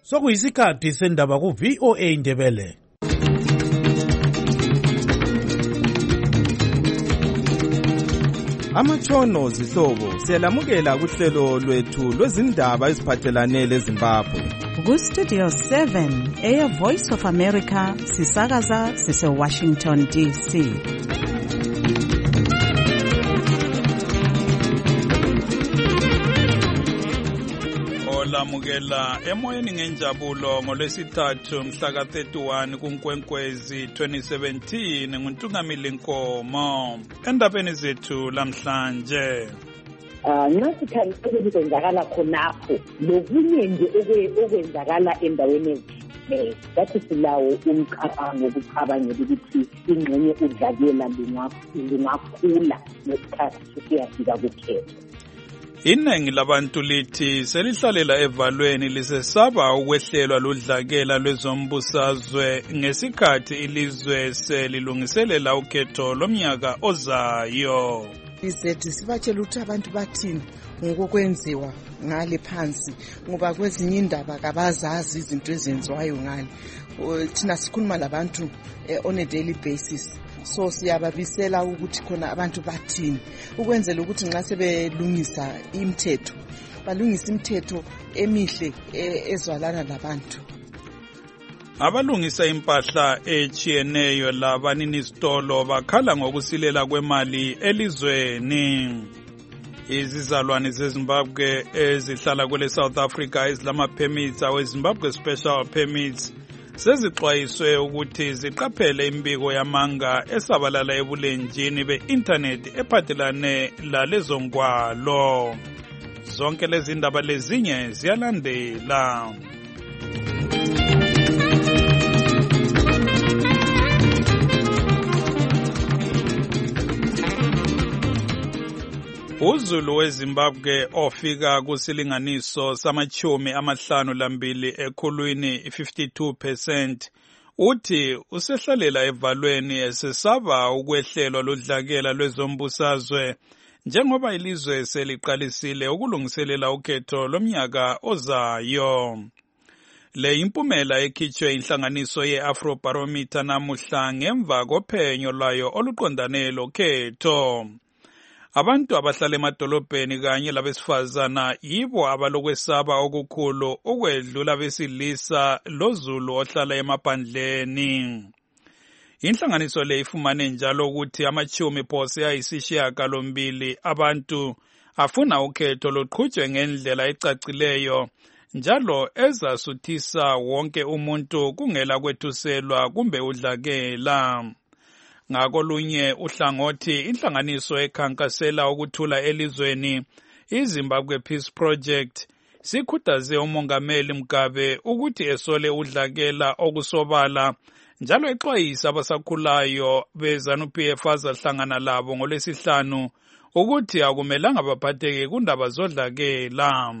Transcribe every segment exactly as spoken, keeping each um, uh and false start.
Sokuyisikhathi sendaba ku V O A Ndebele. Amatshono zihlobo siyalamukela kuhlelo lwethu lwezindaba eziphathelane leZimbabwe. Ku Studio seven, Air Voice of America, sisakaza sise Washington D C. Olamukela emoyeni ngenjabulo ngolwesithathu mhla ka thirty-one kuNkwenkwezi twenty seventeen nguNtungamili Nkomo. Endabeni zethu lamhlanje. Ah nxa sikhangela ukwenzakala khonapho lokunye nje okwenzakala endaweni ezithile bathi silawo umcabango wokucabangela ukuthi ingxenye udlakela lungakhula nesikhathi sesiyafika kukhetho. Iningi labantu lithi selihlalela evalweni lisesaba ukwehlelwa ludlakela lwezombusazwe ngesikhathi ilizwe selilungiselela ukhetho lomnyaka ozayo. Izethi sibatshela ukuthi abantu bathini ngokwenziwa ngale phansi ngoba kwezinye indaba kabazazi izinto ezenziwayo ngale. Thina sikhuluma labantu on a daily basis. So siyababisela ukuthi khona abantu bathini ukwenzela ukuthi nxa sebelungisa imithetho balungisa imithetho emihle ezwalana labantu. Abalungisa impahla echiyeneyo labanini isitolo bakhala ngokusilela kwemali elizweni. Izizalwane zeZimbabwe ezihlala kwele South Africa ezilama permits awe Zimbabwe special permits sezixwayiswe ukuthi ziqaphele imbiko yamanga esabalala ebulenjini be-internet ephathelane lalezo ngwalo. Zonke lezi ndaba lezinye ziyalandela. Uzulu weZimbabwe ofika kusilinganiso samachumi amahlanu lambili ekhulwini fifty-two percent uthi usehlalela evalweni esesaba ukwehlelwa ludlakela lwezombusazwe njengoba ilizwe seliqalisile ukulungiselela ukhetho lomnyaka ozayo. Le impumela ekhitshwe inhlanganiso ye-Afrobarometer namuhla ngemva kophenyo lwayo oluqondane lokhetho. Abantu abahlala emadolobheni kanye labesifazana yibo abalokwesaba okukhulu ukwedlula besilisa lozulu ohlala emaphandleni. Inhlanganiso le ifumane njalo ukuthi amachumi phose ayisishiyagalombili abantu afuna ukhetho luqhutshwe ngendlela ecacileyo njalo ezasuthisa wonke umuntu kungela kwethuselwa kumbe udlakela. Ngakolunye uhlangothi inhlanganiso ekhankasela ukuthula elizweni iZimbabwe Peace Project sikhuthaze umongameli Mugabe ukuthi esole udlakela okusobala njalo exwayisa abasakhulayo beZANU-P F azahlangana labo ngolwesihlanu ukuthi akumelanga baphatheke kundaba zodlakela.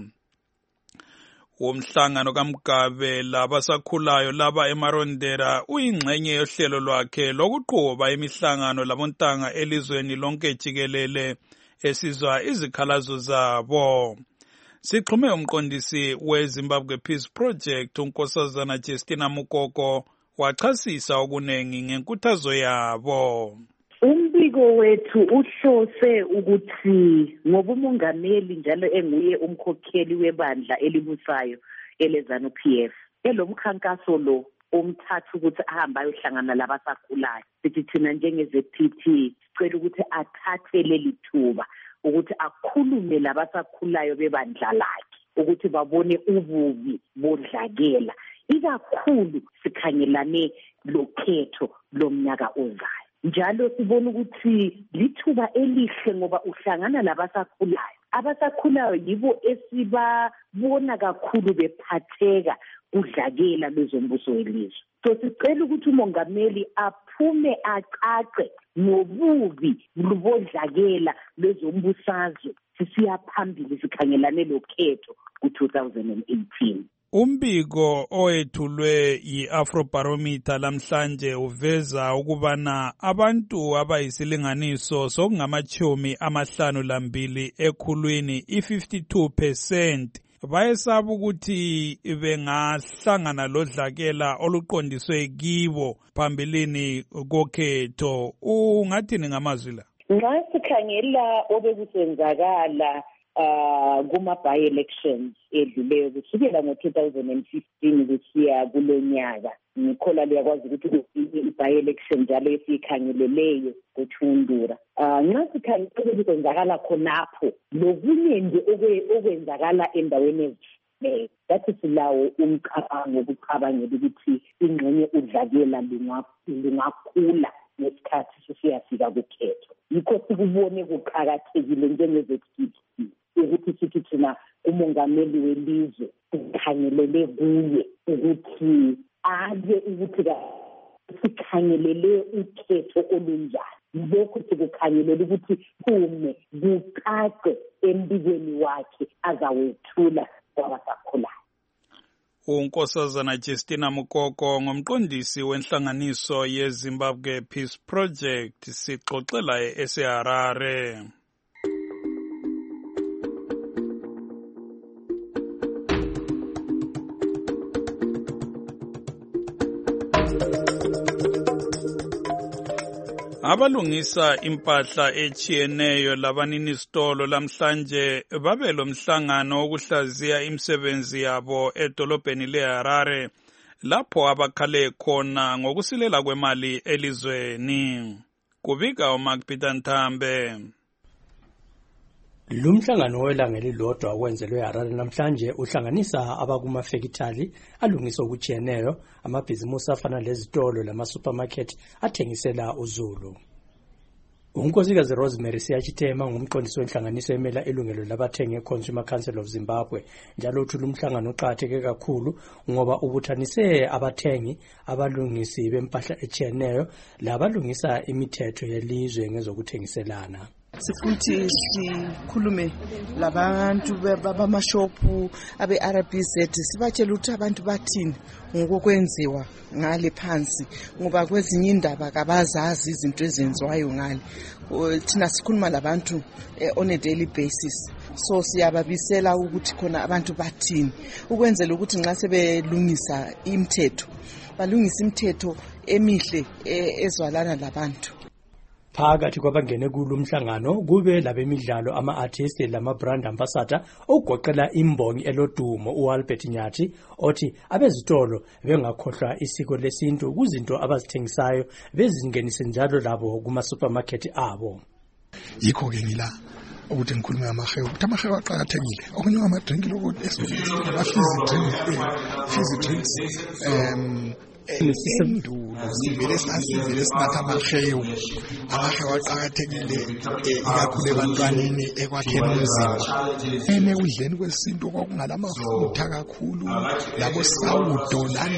Umhlangano kaMugabe labasakhulayo laba eMarondera uyingxenye yohlelo lwakhe lokuqhuba imihlangano labontanga elizweni lonke jikelele esizwa izikhalazo zabo. Sixhume umqondisi weZimbabwe Peace Project uNkosazana Justina Mukoko wachasisa okunengi ngenkuthazo yabo. Umbiko wethu uhlose ukuthi ngoba umongameli njalo enguye umkhokheli webandla elibusayo eleZANU-P F elomkhankaso lo umthathu ukuthi ahamba ayohlangana labasakhulayo sithi thina njengeze P T sicela ukuthi athathe leli thuba ukuthi akhulume labasakhulayo bebandla lakhe ukuthi babone ububi bodlakela ikakhulu sikhangelane lokhetho lomnyaka ozayo. Njalo sibona ukuthi lithuba elihle ngoba uhlangana labasakhulayo. Abasakhulayo yibo esibabona kakhulu bephatheka udlakela lwezombuso welizwe. So sicela ukuthi umongameli aphume acace ngobubi lubodlakela lwezombusazwe sisiya phambili sikhangelane lokhetho ku twenty eighteen. Umbiko owethulwe yi-Afrobarometer lamhlanje uveza ukubana abantu abayisilinganiso sokungamachumi amahlanu lambili ekhulwini i-fifty-two percent bayesaba ukuthi bengahlangana lodlakela oluqondiswe kibo phambilini kokhetho. Ungathini ngamazwi la? Nxa sikhangela obekusenzakala uh kuma by elections edluleyo kusukela ngo-two thousand fifteen kusiya kulo nyaka, ngikhola liyakwazi ukuthi i-by election njalo esiyikhangeleleyo kuThundura. Uh, nxa sikhangela obekusenzakala khonapho lokunye nje okwenzakala endaweni ezitshiyeneyo, that silawo umcabango wokucabangela ukuthi ingxenye udlakela lungakhula ngesikhathi sesiyafika kukhetho. Yikho sikubone kuqakathekile njengezekhithi ukuthi sithi thina umongameli welizwe sikhangelele kuye ukuthi aje ukuthi sikhangelele ukhetho olunjani. Lokho sikukhangelele ukuthi kume kuqaqe embikweni wakhe azawethula kwabasakhulayo. uNkosazana Justina Mukoko ngomqondisi wenhlanganiso yeZimbabwe Peace Project sixoxela eSharare. Abalungisa impahla echiyeneyo labanini sitolo lamhlanje babelo mhlangano wokuhlaziya imisebenzi yabo edolobheni leHarare lapho abakhale khona ngokusilela kwemali elizweni. Kubika uMark Peter Nthambe. Lumhlangano welanga elilodwa okwenzelwe eHarare namhlanje uhlanganisa abakumafekithali alungisa okuchiyeneyo, amabhizimusi afana lezitolo lama-supermarket athengisela uZulu. Unkosikazi Rosemary Siyachitema ngumqondisi wenhlanganiso emela ilungelo labathengi eConsumer Council of Zimbabwe, njalo uthi lumhlangano uqakatheke kakhulu ngoba ubuthanise abathengi, abalungisi bempahla echiyeneyo labalungisa imithetho yelizwe ngezokuthengiselana. Sifuthi sikhulume labantu babamashopu abe-R B Z sibatshela ukuthi abantu bathini ngokwenziwa ngale phansi, ngoba kwezinye indaba kabazazi izinto ezenziwayo ngale. Thina sikhuluma labantu on a daily basis, so siyababisela ukuthi khona abantu bathini ukwenzela ukuthi nxa sebelungisa imithetho balungisa imithetho emihle ezwalana labantu. Phakathi kwabangene kulo mhlangano kube labemidlalo ama-artist lama-brand ambassador okugoqela imbongi elodumo uAlbert Nyathi othi abezitolo bengakhohlwa isiko lesintu kuzinto abazithengisayo bezingenise njalo labo kuma-supermarket abo. Yikho ke ngila ukuthi ngikhulume ngamahewu ukuthi amahewu aqakathekile, okunye amadrinki lokuthi fizzy drinks um Endulo sivele sivele sinatha amahewu amahewu aqakathekile ikakhulu ebantwaneni ekwakheni umzimba. Ene udleni kwesintu kwakungala amafutha kakhulu labo sawudo lani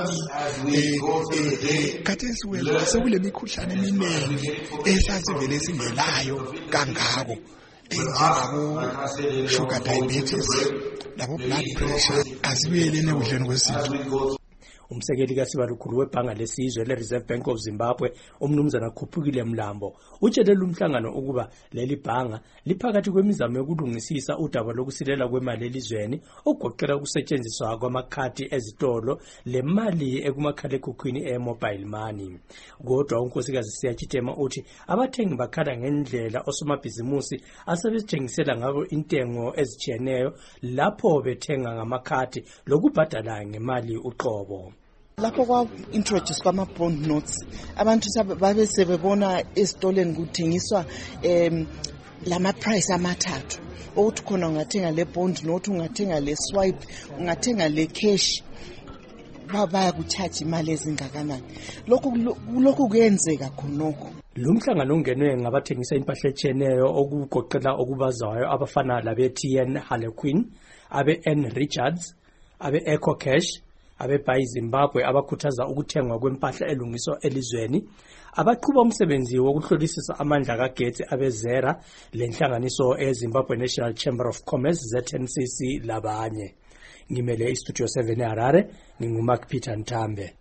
eh khathesi wena sekule mikhuhlane eminingi esasivele singelayo kangako njengabo sugar diabetes labo blood pressure asibuyelene udleni kwesintu. Umsekeli kaSibalukhulu webhanga lesizwe le-Reserve Bank of Zimbabwe umnumzana Khuphukile Mlambo utshele lumhlangano ukuba leli bhanga liphakathi kwemizamo yokulungisisa udaba lokusilela kwemali elizweni okugoqela ukusetshenziswa kwamakhadi ezitolo lemali ekumakhalekhukhwini e-mobile money. Kodwa unkosikazi Siyachitema uthi abathengi bakhala ngendlela osomabhizimusi asebethengisela ngabo intengo ezichiyeneyo lapho bethenga ngamakhadi lokubhadala ngemali uqobo. Lapho kwa introduce kwama bond notes abantu babe sebebona esitoleni kuthengiswa em lama price amathathu ukuthi khona ungathenga le bond note, ungathenga le swipe, ungathenga le cash, baba kucharge imali ezingakanani. Lokhu lokhu kuyenzeka khonoko. Lumhlangano ungenwe ngabathengisa impahla echiyeneyo okugoqela okubazayo abafana labe T N Harlequin, abe N Richards, abe Eco Cash, abe Buy Zimbabwe abakhuthaza ukuthengwa kwempahla elungiswa elizweni, abaqhuba umsebenzi wokuhlolisisa amandla kagetsi abezera lenhlanganiso eZimbabwe National Chamber of Commerce Z N C C labanye. Ngimele iStudio seven eHarare, nginguMark Peter Nthambe.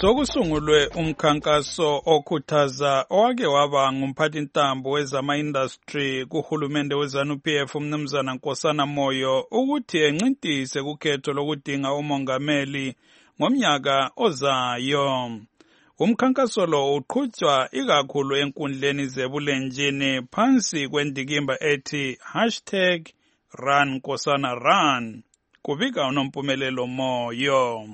sokusungulwe umkhankaso okhuthaza owake waba ngumphathintambo wezama-industry kuhulumende we-ZANU-P F umnumzana Nkosana Moyo ukuthi encintise kukhetho lokudinga umongameli ngomnyaka ozayo. Umkhankaso lo uqhutshwa ikakhulu enkundleni zebulenjini phansi kwendikimba ethi hashtag Run Nkosana Run. Kubika unompumelelo Moyo.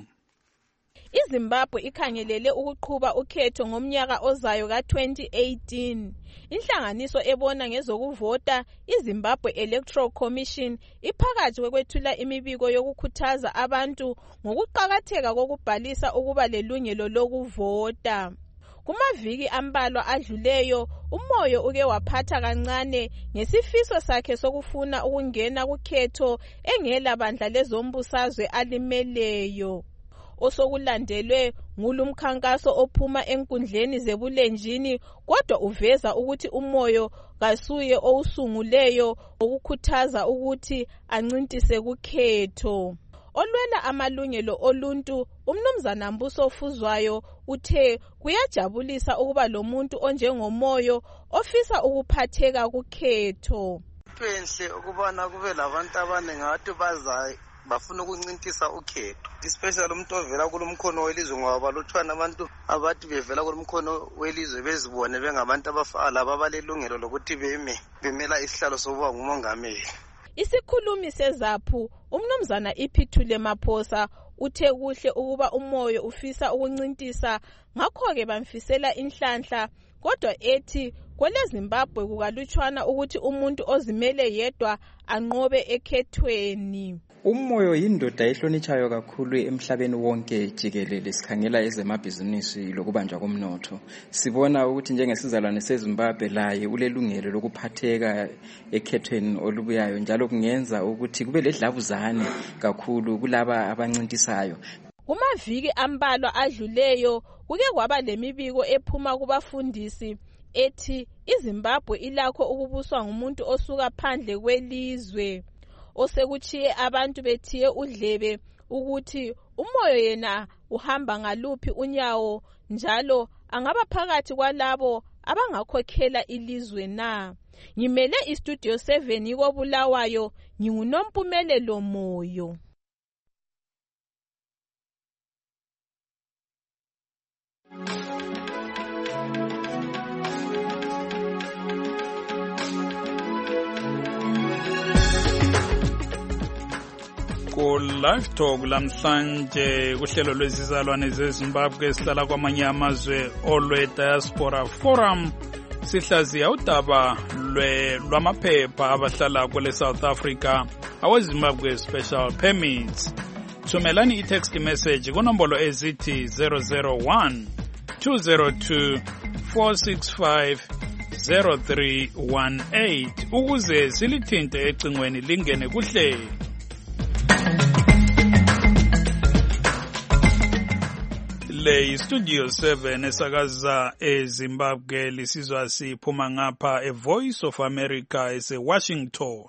iZimbabwe ikhangelele ukuqhuba ukhetho ngomnyaka ozayo ka twenty eighteen. Inhlanganiso ebona ngezokuvota iZimbabwe Electoral Commission iphakathi kwekwethula imibiko yokukhuthaza abantu ngokuqakatheka kokubhalisa ukuba lelungelo lokuvota. Kumaviki ambalwa adluleyo, uMoyo uke waphatha kancane ngesifiso sakhe sokufuna ukungena kukhetho engela bandla lezombusazwe alimeleyo. Osokulandelwe ngulumkhankaso ophuma enkundleni zebulenjini, kodwa uveza ukuthi uMoyo kasuye owusunguleyo ukukhuthaza ukuthi ancintise kukhetho. Olwela amalungelo oluntu umnumzana Mbuso Fuzwayo uthe kuyajabulisa ukuba lo muntu onjengoMoyo ofisa ukuphatheka kukhetho. Kwenhle ukubana kube labantu abaningi abantu bazayo bafuna ukuncintisa ukhetho, especially umuntu ovela kulomkhono welizwe ngoba balutshwana abantu abathi bevela kulomkhono welizwe bezibone bengabantu abafana laba balelungelo lokuthi beme bemela isihlalo sokuba ngumongameli. Isikhulumi seZAPHU umnumzana Iphithule Maphosa uthe kuhle ukuba uMoyo ufisa ukuncintisa, ngakho ke bamfisela inhlanhla, kodwa ethi kwele Zimbabwe kukalutshwana ukuthi umuntu ozimele yedwa anqobe ekhethweni. uMoyo yindoda ehlonitshayo kakhulu emhlabeni wonke jikelele. Sikhangela ezemabhizinisi lokubanjwa komnotho, sibona ukuthi njengesizalwane seZimbabwe laye ulelungelo lokuphatheka ekhethweni olubuyayo, njalo kungenza ukuthi kube ledlavuzane kakhulu kulaba abancintisayo. Kumaviki ambalwa adluleyo kuke kwaba lemibiko ephuma kubafundisi ethi iZimbabwe ilakho ukubuswa ngumuntu osuka phandle kwelizwe, osekuchiye abantu bethiye udlebe ukuthi uMoyo yena uhamba ngaluphi unyawo, njalo angaba phakathi kwalabo abangakhokhela ilizwe na. Ngimele iStudio seven ikobulawayo, ngingunompumelelo Moyo. Ku live talk lamhlanje kuhlelo lwezizalwane zeZimbabwe esihlala kwamanye amazwe olwe Diaspora Forum sihlaziya udaba lwe lwamaphepha abahlala kwele South Africa aweZimbabwe Special Permits. Thumelani i-text message kunombolo ezithi zero zero one two zero two four six five zero three one eight ukuze silithinte ecingweni lingene kuhlelo. Le Studio seven esakaza eZimbabwe lisizwa siphuma ngapha eVoice of America ese Washington.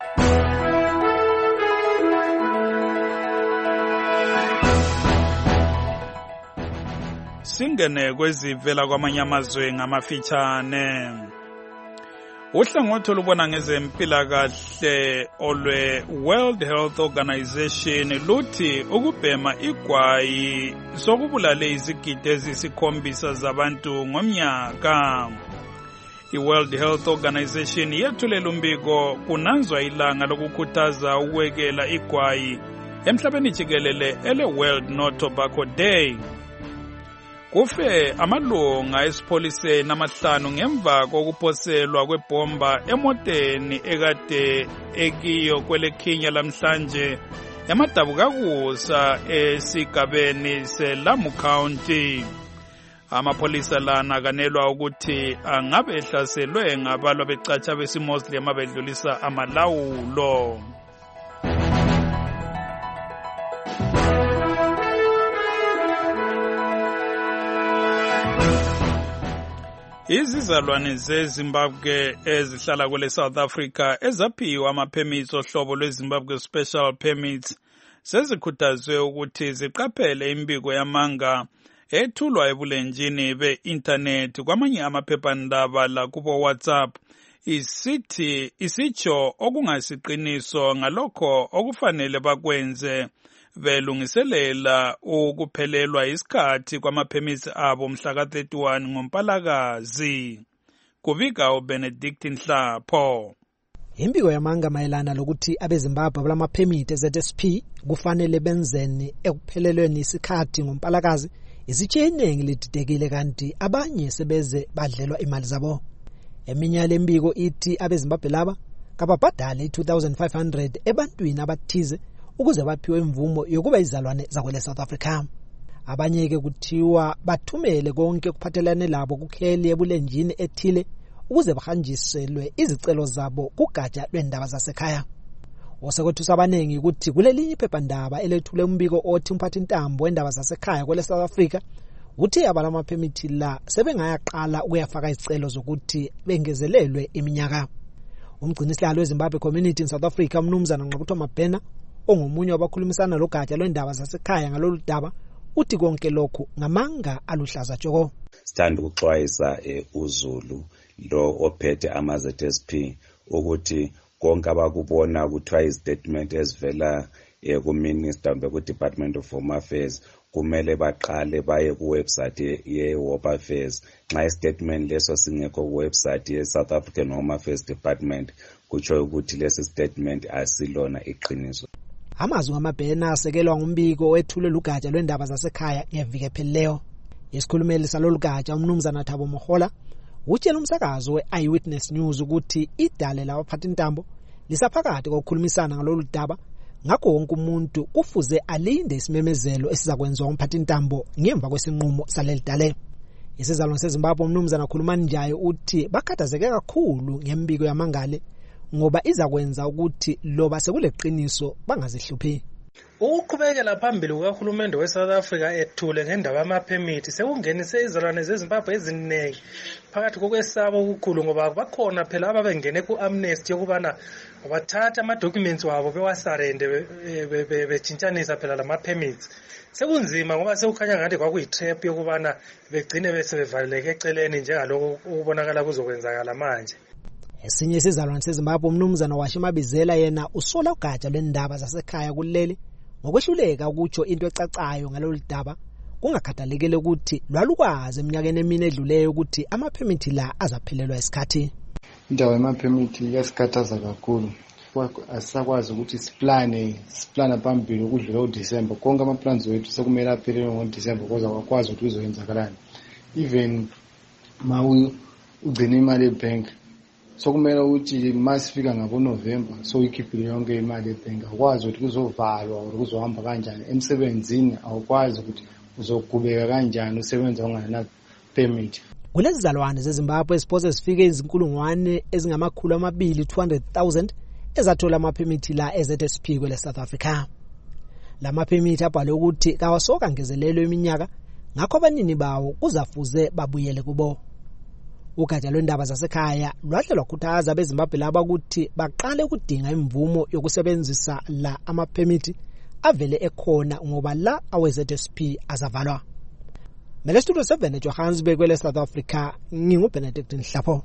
Singene kwezivela kwamanye amazwe ngamafitshane. Uhlangothi lubona ngezempilakahle olwe World Health Organization luthi ukubhema igwayi sokubulale izigidi ezisikhombisa zabantu ngomnyaka. I-World Health Organization yethulela umbiko kunanzwa ilanga lokukhuthaza ukwekela igwayi emhlabeni jikelele ele World No Tobacco Day. Kufe amalunga esipholiseni amahlanu ngemva kokuphoselwa kwebomba emoteni ekade ekiyo kwelekhinya lamhlanje yamadabukakusa esigabeni seLamu County. Amapholisa lana kanelwa ukuthi angabe ehlaselwe ngabalwa becatsha besimuslim abedlulisa amalawulo. Izizalwane zeZimbabwe ezihlala kwele South Africa ezaphiwa ama-permits ohlobo lweZimbabwe Special Permits sezikhuthazwe ukuthi ziqaphele imbiko yamanga ethulwa ebulenjini be-internet kwamanye amaphephandaba la kubo WhatsApp isithi isitsho okungasiqiniso ngalokho okufanele bakwenze belungiselela ukuphelelwa isikhathi kwamaphemithi abo mhla ka thirty-one ngoMpalakazi. Kubika uBenedict Nhlapho. Imbiko yamanga mayelana lokuthi abeZimbabwe abalamaphemithi e-Z S P kufanele benzeni ekuphelelweni isikhathi ngoMpalakazi isitshe iningi lididekile kanti abanye sebeze badlelwa imali zabo. Eminye yale mbiko ithi abeZimbabwe laba kababhadale two thousand five hundred ebantwini abathize ukuze baphiwe imvumo yokuba izalwane zakwele South Africa. Abanye ke kuthiwa bathumele konke kuphathelane labo kukheli ebulenjini ethile ukuze bahanjiselwe izicelo zabo kugatsha lwendaba zasekhaya. Osekwethu sabanengi ukuthi kulelinye iphephandaba elethule umbiko othi umphathintambo wendaba zasekhaya kwele South Africa uthi abalamaphemithi la sebengayaqala ukuyafaka izicelo zokuthi bengezelelwe iminyaka. Umgcinisihlalo weZimbabwe Community in South Africa umnumzana Nqabuthwa Mabhena ongomunye wabakhulumisana logatsha lwendaba zasekhaya ngalolu daba uthi konke lokhu ngamanga aluhlaza tshoko. Sithanda ukuxwayisa uZulu lo ophethe ama-Z S P ukuthi konke abakubona kuthiwa istatement ezivela ku-Minister ku-Department of Home Affairs kumele baqale baye ku-website ye-Home Affairs. Nxa istatement leso singekho ku-website ye-South African Home Affairs Department kutsho ukuthi lesi statement asilona iqiniso. Amazwi amabhena asekelwa ngumbiko wethule lugatsha lwendaba zasekhaya ngeviki ephelileyo. Isikhulumeli salolu gatsha umnumzana Thabo Mohola utshela umsakazo we-Eyewitness News ukuthi idale labaphathintambo lisaphakathi kokukhulumisana ngalolu daba ngakho wonke umuntu kufuze alinde isimemezelo esizakwenziwa umphathintambo ngemva kwesinqumo saleli dale. Isizalwane seZimbabwe umnumzana Khulumani Njayo uthi bakhathazeke kakhulu ngembiko yamangale ngoba izakwenza ukuthi loba sekuleqiniso bangazihluphi. Ukuqhubekela phambili kukaHulumende weSouth Africa ethule ngendaba yamaphemithi sekungenise izalwane zeZimbabwe eziningi phakathi kokwesaba okukhulu ngoba bakhona phela ababengene ku-amnesty yokubana bathatha ama-documents wabo bewasarende betshintshanisa phela lama-permits. Sekunzima ngoba sekukhanya ngathi kwakuyi-trap yokubana begcine besebevaleleke eceleni njengalokho ukubonakala kuzokwenzakala manje. Esinye isizalwane seZimbabwe umnumzana Washimabizela yena usola ugatsha lwendaba zasekhaya kuleli ngokwehluleka ukutsho into ecacayo ngalolu daba kungakhathalekile ukuthi lwalukwazi eminyakeni emine edluleyo ukuthi amaphemithi la azaphelelwa isikhathi. Indaba yamaphemithi yasikhathaza kakhulu. Asisakwazi ukuthi siplane siplana phambili ukudlula uDisemba. Konke amaplans wethu sekumele aphelele ngoDisemba ukuze akwazi ukuthi kuzoyenzakalani. Even ma ugcina imali ebank so kumele ukuthi masifika ngabo November so ikhiphile yonke imali ebank akwazi ukuthi kuzovalwa or kuzohamba kanjani emsebenzini awukwazi ukuthi uzogubeka kanjani usebenza ungana permit. Kulezi zalwane zeZimbabwe esiphoze sifike izinkulungwane ezingamakhulu amabili two hundred thousand ezathola amaphemithi la e-Z S P kwele South Africa. La maphemithi abhalwe ukuthi kawasoka ngezelelo iminyaka ngakho abanini bawo kuzafuze babuyele kubo. Ugatsha lwendaba zasekhaya lwahle lwakhuthaza abeZimbabwe laba ukuthi baqale ukudinga imvumo yokusebenzisa la amaphemithi avele ekhona ngoba la awe-Z S P azavalwa. Mele Studio seven eJohannesburg kwele South Africa nginguBenedict Nhlapho.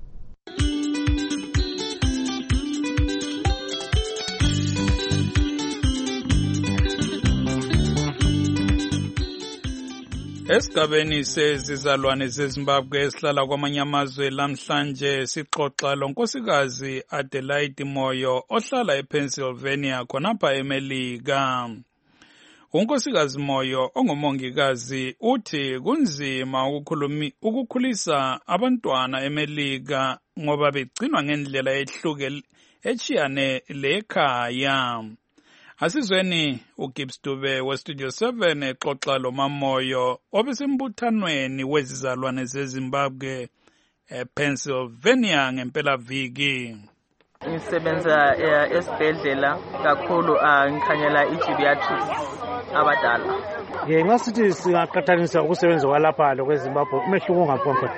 Esigabeni sezizalwane zeZimbabwe esihlala kwamanye amazwe lamhlanje sixoxa lonkosikazi Adelaide Moyo ohlala ePennsylvania khonapha eMelika. Unkosikazi Moyo ongumongikazi uthi kunzima ukukhulisa abantwana eMelika ngoba begcinwa ngendlela ehlukile echiyane lekhaya. Asizweni uGibbs Dube weStudio seven exoxa lo Mamoyo obesimbuthanweni wezizalwane zeZimbabwe ePennsylvania ngempela viki. Ngisebenza esibhedlela kakhulu ngikhanyela i-geriatrics abadala. Nxa sithi singaqhathanisa ukusebenza kwalapha lokweZimbabwe umehluko ungaphi khona?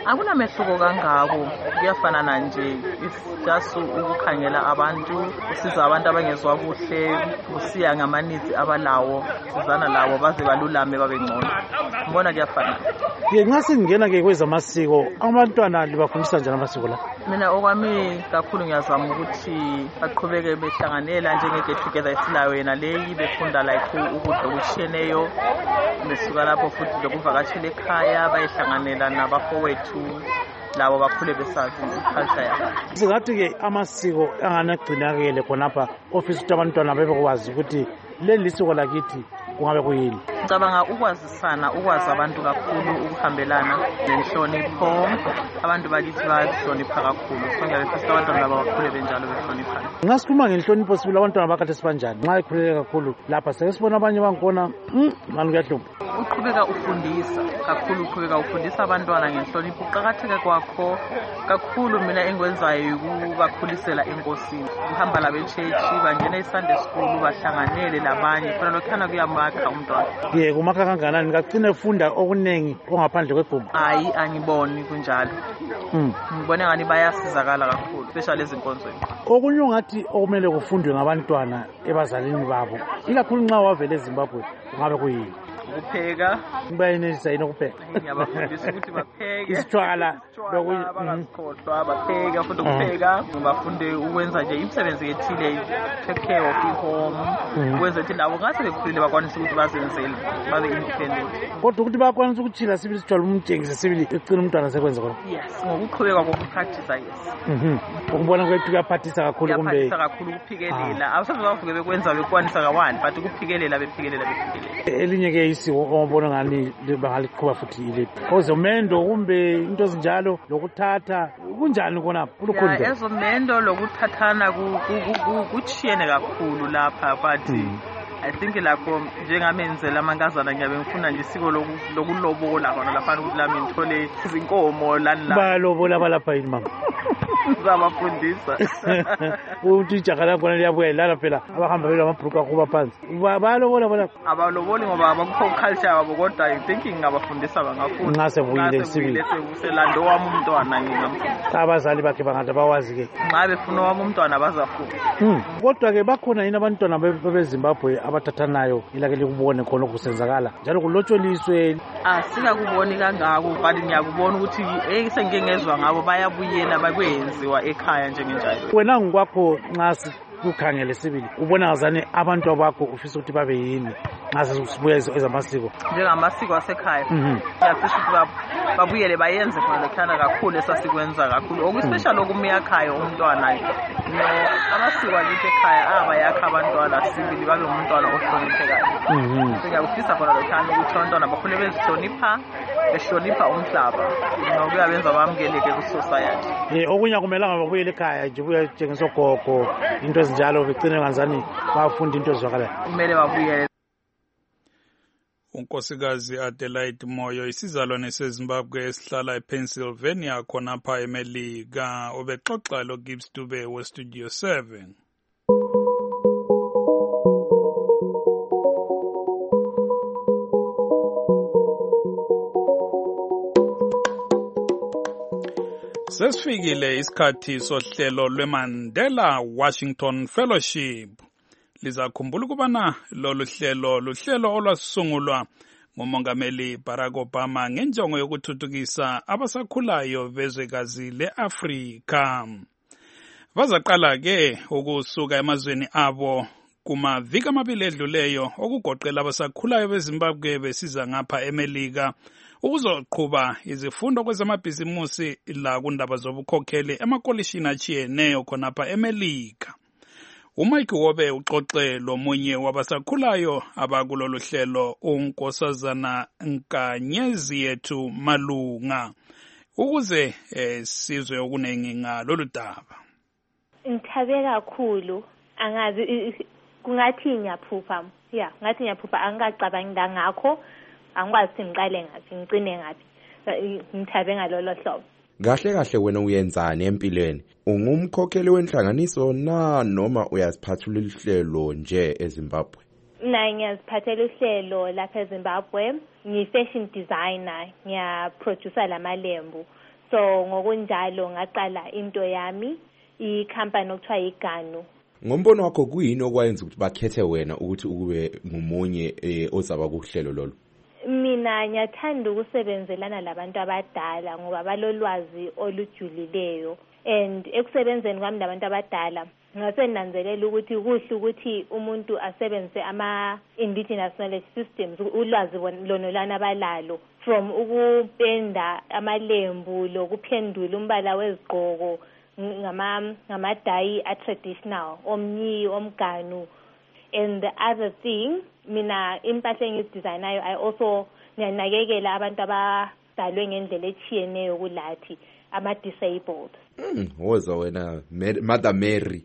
Akunamehluko kangako, kuyafanana nje. Just ukukhangela abantu, usiza abantu abangezwa kuhle, usiya ngamanizi abalawo, sizana lawo baze balulame babe ngcono. Ngibona kuyafanana. Ke nxa singena ke kwezamasiko, abantwana libafundisa njani amasiko la? Mina okwami kakhulu ngiyazama ukuthi baqhubeke behlanganela njenge get together esilayo yena leyi befunda like ukudla okutshiyeneyo, besuka lapho futhi lokuvakashela ekhaya bayehlanganela nabafowethu labo bakhule besazi iculture yabo. Singathi ke amasiko anganagcinakele khonapha ofisa ukuthi abantwana bebekwazi ukuthi leli lisiko lakithi kungabe kuyini. Ngicabanga ukwazisana, ukwazi abantu kakhulu, ukuhambelana nenhlonipho. Abantu bakithi bayahlonipha kakhulu. Sonke befisa abantwana laba bakhule benjalo behloniphana. Nxa sikhuluma ngenhlonipho sibili abantwana bakade sibanjani. Nxa ikhulele kakhulu lapha seke sibona abanye bankona manje kuyahlupha. Uqhubeka ufundisa kakhulu, uqhubeka ufundisa abantwana ngenhlonipho. Uqakatheke kwakho kakhulu mina engikwenzayo ukubakhulisela enkosini. Uhamba labe church, bangena eSunday school, bahlanganele labanye. Khona lokhana kuyamakha umntwana. Ye kumakha kanganani ngagcina efunda okunengi ongaphandle kwegumbi. Hayi angiboni kunjalo. Mm. Ngibona ngani bayasizakala kakhulu, especially ezinkonzweni. Okunye ungathi okumele kufundwe ngabantwana ebazalini babo. Ikakhulu nxa wavela eZimbabwe kungabe kuyini? Ukupheka. Bayenelisa yini ukupheka? Ngiyabafundisa ukuthi bapheke. Isitshwala bangakhohlwa bapheka futhi ukupheka. Bafunde ukwenza nje imisebenzi ethile, take care of ihome. Ukwenza ukuthi labo ngase bekhulile bakwanise ukuthi bazenzele, babe independent. Kodwa ukuthi bakwanise ukuchila sibili sitshwala umtshengise sibili ecina umntwana sekwenza khona. Yes, ngokuqhubeka kokupractice yes. Mhm. Ukubona kwethu kuyaphathisa kakhulu kumbe. Kuyaphathisa kakhulu ukuphikelela. Awusaze bavuke bekwenza bekwanisa kawani, but ukuphikelela bephikelela bephikelela. Elinye ke isiko obona ngani bangaliqhuba futhi ile. Ozomendo kumbe into ezinjalo lokuthatha kunjani kona kulukhulu. Ya ezomendo lokuthathana kuchiyene kakhulu lapha but I think lapho njengamenzela amankazana ngiyabe ngifuna nje isiko lokulobola khona lapha ukuthi lami ngithole izinkomo lani la. Balobola balapha yini mama? Zabafundisa. Uthi ijaha lakho liyabuya lala phela abahamba bela amabhuku akuba phansi. Balobola bona. Abaloboli ngoba abakho culture wabo kodwa I think ngingabafundisa bangafunda. Ngase buyile sibili. Uselando wami umntwana ngingamfundisa. Abazali bakhe bangade bawazi ke. Ngabe funa wami umntwana bazafunda. Hmm. Kodwa ke bakhona yini abantwana beZimbabwe abathathanayo ilake likubone khona okusenzakala njalo kulotsholiswe. Ah sikakuboni kangako kanti ngiyakubona ukuthi eh sengike ngezwe ngabo bayabuyela bakwenziwa ekhaya njengenjalo. Wena ngokwakho nxa kukhangele sibili ubona ngazane abantu abakho ufisa ukuthi babe yini ngaze sibuye ezamasiko njengamasiko asekhaya. Ngiyafisa ukuthi babuyele bayenze khona lokhana kakhulu esasikwenza kakhulu okuspecial okumiya ekhaya umntwana no amasiko akithi ekhaya aba yakha abantwana sibili babe umntwana ohloniphekayo. Ngiyafisa khona lokhana ukuthi abantwana bakhule bezihlonipha behlonipha umhlaba nokuyabenza bamukeleke ku society. Eh okunye akumelanga babuyele ekhaya nje buya njengesogogo into ezinjalo begcine kanzani bafunda into ezwakalayo. Kumele babuyele. Unkosikazi Adelaide Moyo isizalwane seZimbabwe esihlala ePennsylvania khonapha eMelika obexoxa lo Gibbs Dube we Studio seven. Sesifikile isikhathi sohlelo lweMandela Washington Fellowship. Lizakhumbula ukubana lolu hlelo luhlelo olwasungulwa nguMongameli Barack Obama ngenjongo yokuthuthukisa abasakhulayo bezwekazi leAfrika. Bazaqala ke ukusuka emazweni abo kumaviki amabili edluleyo okugoqela abasakhulayo beZimbabwe besiza ngapha eMelika ukuzoqhuba izifundo kwezamabhizimusi la kundaba zobukhokheli emakolishini achiyeneyo khonapha eMelika. uMike Wobe uxoxe lomunye wabasakhulayo abakulolu hlelo uNkosazana Nkanyezi yethu Malunga ukuze eh, sizwe okunengi ngalolu daba. Ngithabe kakhulu angazi kungathi ngiyaphupha ya ngathi ngiyaphupha angacabangi ngakho angikwazi ngiqale ngathi ngicine ngathi ngithabe ngalolo hlobo. Kahle kahle wena uyenzani empilweni? Ungumkhokheli wenhlanganiso na noma uyaziphathula ihlelo nje eZimbabwe? Na ngiyaziphathela uhlelo lapha eZimbabwe, ngi fashion designer, ngiya producer lamalembu. so ngokunjalo ngaqala into yami i-company okuthiwa iGanu. Ngombono wakho kuyini okwayenza ukuthi bakhethe wena ukuthi ukube ngumunye eh, ozaba kuhlelo lolo? Mina ngiyathanda ukusebenzelana labantu abadala ngoba balolwazi olujulileyo, and ekusebenzeni kwami labantu abadala ngasenanzelela ukuthi kuhle ukuthi umuntu asebenzise ama-indigenous knowledge systems, ulwazi lonolana abalalo, from ukupenda amalembu lokuphendula umbala wezigqoko ngama-dye a-traditional, omnyi, omganu. And the other thing, mina impahla engizidizayinayo, I also ngiyanakekela abantu abadalwe ngendlela etshiyeneyo kulathi, ama-disabled. Mm, woza wena Mother Mary.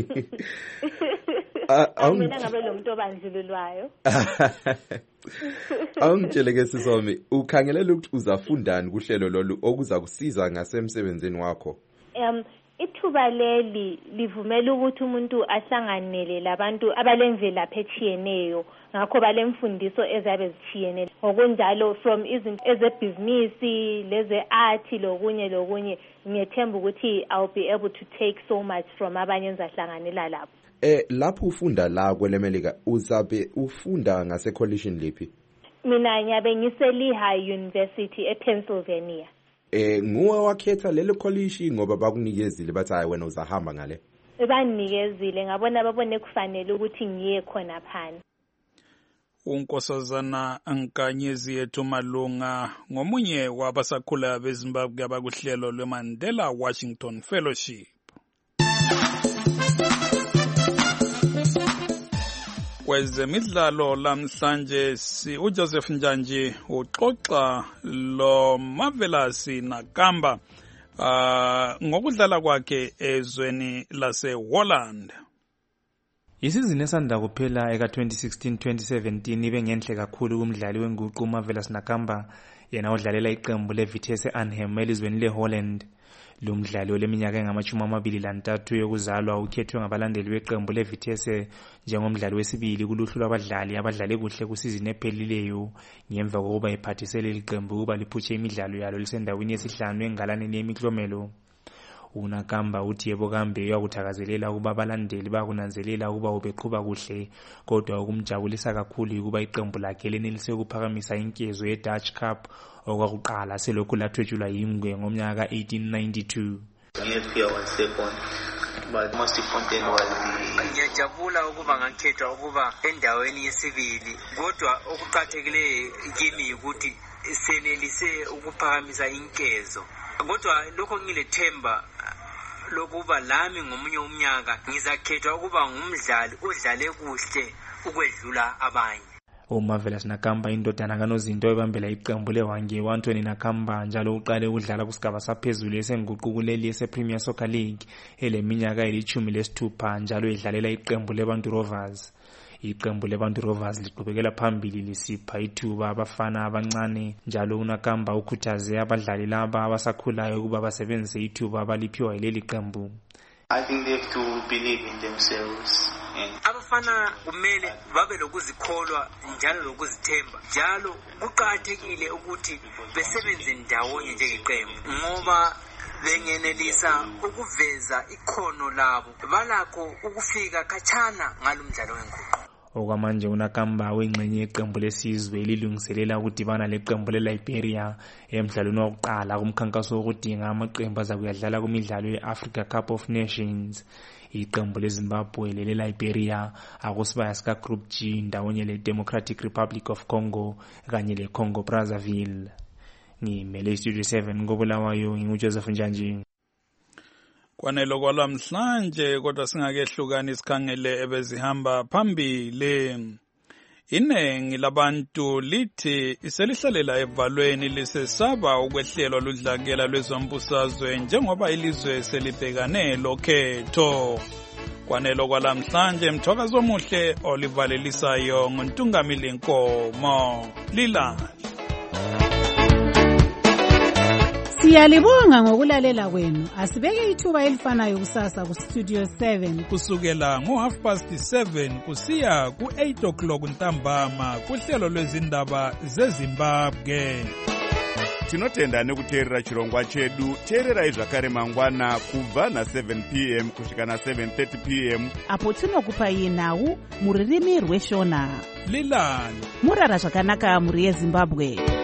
Mina ngabe lo muntu obandlululwayo. Awungitshele ke sisome, ukhangelela ukuthi uzafundani kuhlelo lolu okuza kusiza ngasemsebenzini wakho? Um ithuba leli livumela ukuthi umuntu ahlanganele labantu abalemvelaphi etshiyeneyo, ngakho balemfundiso ezabe zitshiyene. Ngokunjalo from izinto ezebhizinisi, leze art lokunye lokunye, ngiyethemba ukuthi I'll be able to take so much from abanye engizahlanganela lapho. Eh lapho ufunda la kwelemelika uzabe ufunda ngase college liphi? Mina ngiyabe ngiseLehigh University ePennsylvania. Eh nguwe wakhetha lelo college ngoba bakunikezile bathi hayi wena uzahamba ngale? Banikezile, ngabona babone kufanele ukuthi ngiye khona phana. uNkosazana Nkanyezi yethu Malunga ngomunye wabasakhula beZimbabwe abakuhlelo lweMandela Washington Fellowship. Kwezemidlalo lamhlanje si uJoseph Njanji uxoxa lo Marvelous Nakamba uh, ngokudlala kwakhe ezweni laseHolland. Isizini esanda kuphela eka twenty sixteen twenty seventeen ibe ngenhle kakhulu kumdlali wenguqu Marvelous Nakamba, yena odlalela iqembu leVitesse Arnhem elizweni leHolland. Lo mdlali oleminyaka engamashumi amabili lantathu yokuzalwa ukhethwe ngabalandeli beqembu leVitesse njengomdlali wesibili kuluhlu lwabadlali abadlale kuhle kusizini ephelileyo ngemva kokuba ephathisele iqembu ukuba liphutshe imidlalo yalo lisendaweni yesihlanu engalaneni yemiklomelo. uNakamba uthi yebo kambe uyakuthakazelela ukuba abalandeli bakunanzelela ukuba ubeqhuba kuhle, kodwa ukumjabulisa kakhulu ukuba iqembu lakhe lenelise ukuphakamisa inkezo ye-Dutch Cup okwakuqala selokhu lathwetshulwa yingwe ngomnyaka ka eighteen ninety-two. But most important was the ngiyajabula ukuba ngakhethwa ukuba endaweni yesibili, kodwa okuqathekileyo kimi ukuthi senelise ukuphakamisa inkezo, kodwa lokho ngilethemba lokuba lami ngomunye umnyaka ngizakhethwa ukuba ngumdlali odlale kuhle ukwedlula abanye. uMarvelous Nakamba indodana kaNozinto ebambela iqembu leWange uAnthony Nakamba njalo uqale ukudlala kusigaba saphezulu esenguquleli yePremier Soccer League eleminyaka elithumi lesithupha njalo edlalela iqembu leBantu Rovers. Iqembu leBantu Rovers liqhubekela phambili lisipha ithuba abafana abancane njalo uNakamba ukhuthaze abadlali laba abasakhulayo ukuba basebenzise ithuba abaliphiwa yileli qembu. I think they have to believe in themselves. Abafana kumele babe lokuzikholwa njalo lokuzithemba, njalo kuqathekile ukuthi besebenze ndawonye njengeqembu ngoba bengenelisa ukuveza ikhono labo balakho ukufika khatshana ngalomdlalo wenguqu. Okwamanje uNakamba wengxenye yeqembu lesizwe elilungiselela ukudibana leqembu leLiberia emdlalweni wokuqala kumkhankaso wokudinga amaqembu azakuyadlala kumidlalo yeAfrica Cup of Nations. Iqembu leZimbabwe leleLiberia akusibaya sika Group G ndawonye leDemocratic Republic of Congo kanye leCongo Brazzaville. Ngimele Studio seven ngobulawayo nginguJoseph Njanji. Kwanelo kwalamhlanje kodwa singakehlukani sikhangele ebezihamba phambili. Inengi labantu lithi iselihlalela evalweni lisesaba ukwehlelwa ludlakela lwezombusazwe njengoba ilizwe selibhekane lokhetho. Kwanelo kwalamhlanje mthokazo omuhle olivalelisayo nguNtungamili Nkomo Lilali. Siyalibonga ngokulalela kwenu. Asibeke ithuba elifanayo kusasa ku Studio seven kusukela ngo half past seven kusiya ku eight o'clock ntambama kuhlelo lwezindaba zeZimbabwe. tinotenda nekuteerera chirongwa chedu. Teererai zvakare mangwana kubva na seven p m kusvika na seven thirty p m apo tinokupai nhau mururimi rweshona. Lilani murara zvakanaka muri yeZimbabwe.